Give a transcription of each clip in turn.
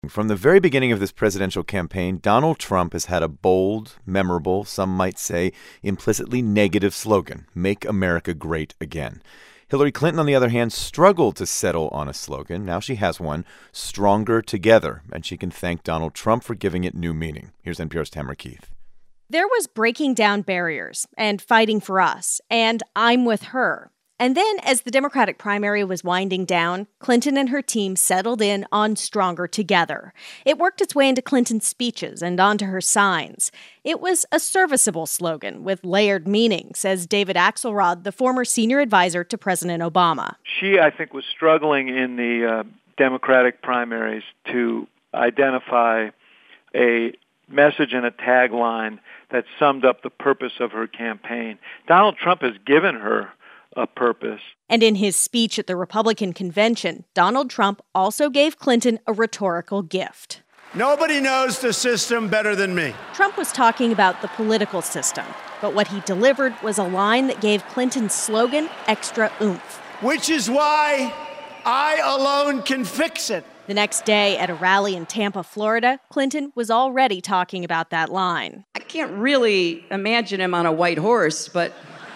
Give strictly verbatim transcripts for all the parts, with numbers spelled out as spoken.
From the very beginning of this presidential campaign, Donald Trump has had a bold, memorable, some might say implicitly negative slogan, "Make America Great Again." Hillary Clinton, on the other hand, struggled to settle on a slogan. Now she has one, "Stronger Together," and she can thank Donald Trump for giving it new meaning. Here's N P R's Tamara Keith. There was breaking down barriers and fighting for us, and I'm with her. And then, as the Democratic primary was winding down, Clinton and her team settled in on Stronger Together. It worked its way into Clinton's speeches and onto her signs. It was a serviceable slogan with layered meaning, says David Axelrod, the former senior advisor to President Obama. She, I think, was struggling in the uh, Democratic primaries to identify a message and a tagline that summed up the purpose of her campaign. Donald Trump has given her a purpose. And in his speech at the Republican convention, Donald Trump also gave Clinton a rhetorical gift. Nobody knows the system better than me. Trump was talking about the political system, but what he delivered was a line that gave Clinton's slogan extra oomph. Which is why I alone can fix it. The next day at a rally in Tampa, Florida, Clinton was already talking about that line. I can't really imagine him on a white horse, but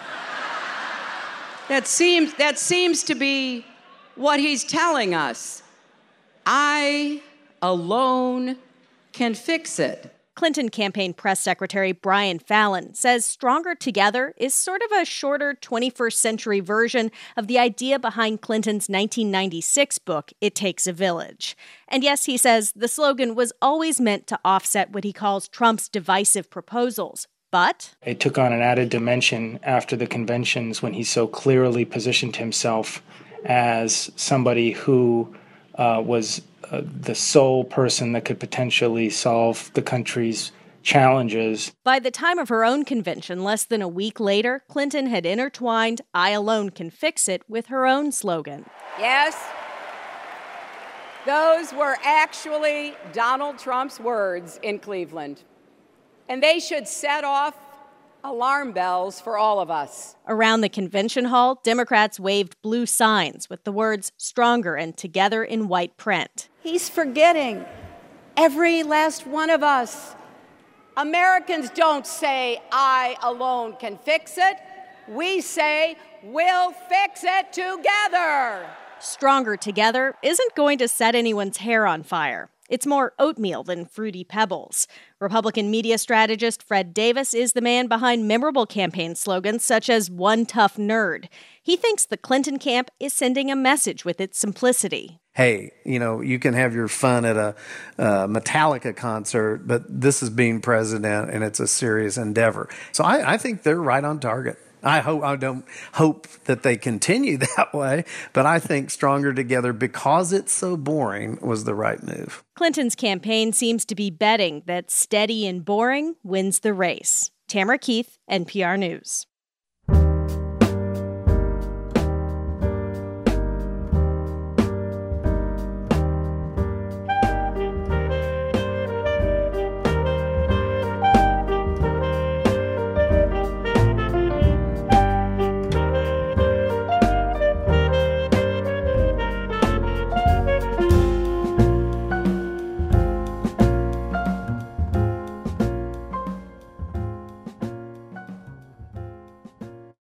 That seems that seems to be what he's telling us. I alone can fix it. Clinton campaign press secretary Brian Fallon says Stronger Together is sort of a shorter twenty-first century version of the idea behind Clinton's nineteen ninety-six book, It Takes a Village. And yes, he says the slogan was always meant to offset what he calls Trump's divisive proposals. But it took on an added dimension after the conventions when he so clearly positioned himself as somebody who uh, was uh, the sole person that could potentially solve the country's challenges. By the time of her own convention, less than a week later, Clinton had intertwined "I alone can fix it" with her own slogan. Yes, those were actually Donald Trump's words in Cleveland. And they should set off alarm bells for all of us. Around the convention hall, Democrats waved blue signs with the words "Stronger" and "Together" in white print. He's forgetting every last one of us. Americans don't say, "I alone can fix it." We say, "We'll fix it together." Stronger Together isn't going to set anyone's hair on fire. It's more oatmeal than fruity pebbles. Republican media strategist Fred Davis is the man behind memorable campaign slogans such as "One Tough Nerd." He thinks the Clinton camp is sending a message with its simplicity. Hey, you know, you can have your fun at a uh, Metallica concert, but this is being president and it's a serious endeavor. So I, I think they're right on target. I hope I don't hope that they continue that way, but I think Stronger Together, because it's so boring, was the right move. Clinton's campaign seems to be betting that steady and boring wins the race. Tamara Keith, N P R News.